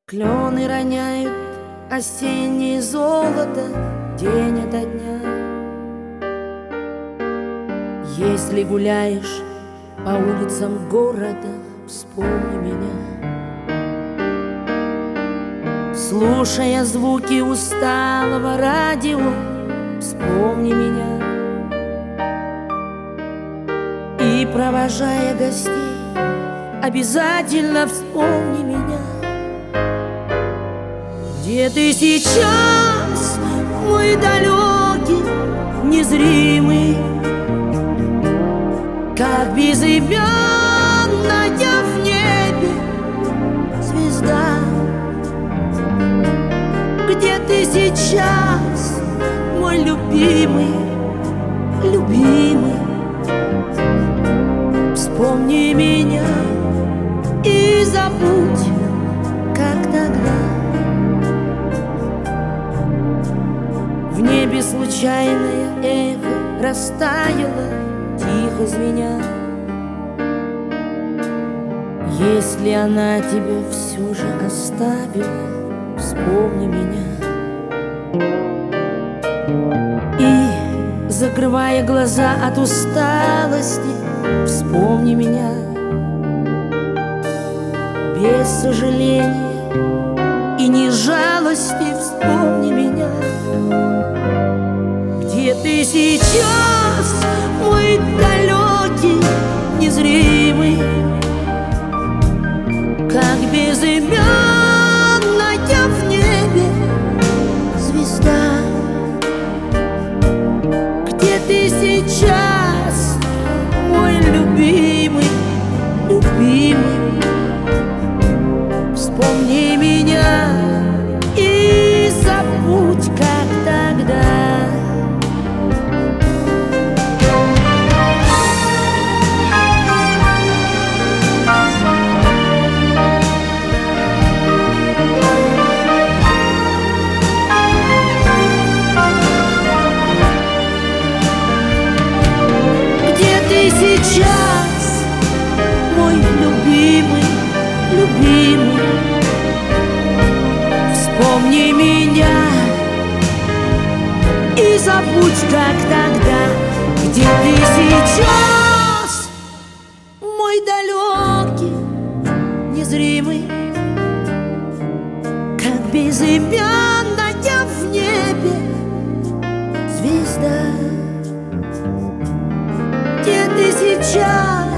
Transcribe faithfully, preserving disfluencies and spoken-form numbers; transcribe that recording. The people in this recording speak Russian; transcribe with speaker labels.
Speaker 1: Клены роняют осеннее золото день ото дня. Если гуляешь по улицам города, вспомни меня. Слушая звуки усталого радио, вспомни меня. И провожая гостей, обязательно вспомни меня. Где ты сейчас, мой далекий, незримый, как безымянная в небе звезда? Где ты сейчас, мой любимый, любимый? Вспомни меня и забудь, как тогда. В небе случайное эхо растаяло, тихо звеня. Если она тебя все же оставила, вспомни меня. И, закрывая глаза от усталости, вспомни меня. Без сожаления и не жалости вспомни меня. Где ты сейчас, мой далекий, незримый, как безымянная в небе звезда? Где ты сейчас, мой любимый, любимый? Вспомни меня и забудь, как тогда. Сейчас, мой любимый, любимый, вспомни меня и забудь, как тогда. Где ты сейчас, мой далекий, незримый, как безымянная в небе звезда? Где ты сейчас,